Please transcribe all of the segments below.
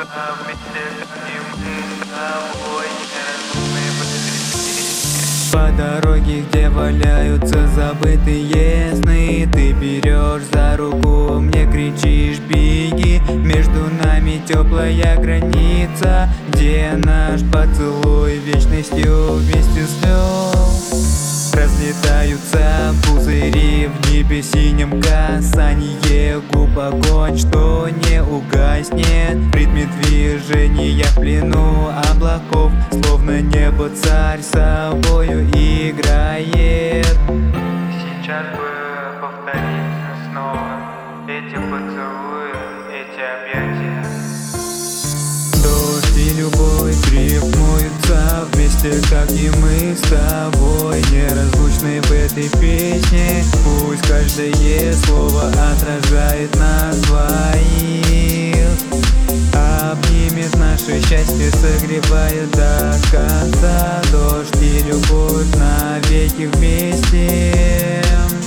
По дороге, где валяются забытые сны, ты берешь за руку, мне кричишь беги. Между нами теплая граница, где наш поцелуй вечностью вместе слез. Разлетаются пузыри в небе синем, касание губ, огонь, что не угаснет. В ритме движения в плену облаков, словно небо царь собою играет. Сейчас бы повторить снова эти поцелуи, эти объятия. Дождь и любовь рифмуются вместе, как и мы с тобой, неразлучны в этой песне. Пусть каждое слово отражает нас двоих, обнимет наше счастье, согревает до конца. Дождь и любовь навеки вместе.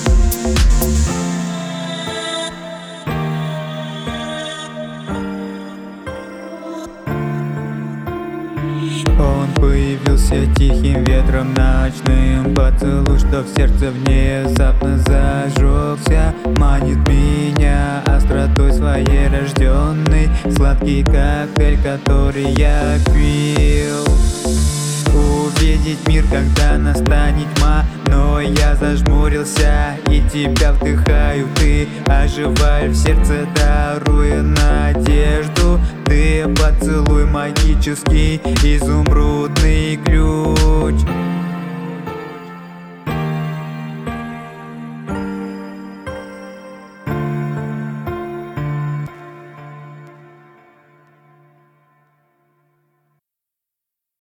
Он появился тихим ветром ночным, поцелуй, что в сердце внезапно зажегся, манит меня остротой своей рожденной, сладкий коктейль, который я пил. Увидеть мир, когда настанет тьма, но я зажмурился и тебя вдыхаю. Ты оживаешь в сердце, даруя надежду. Ты поцелуй магический, изумрудный ключ.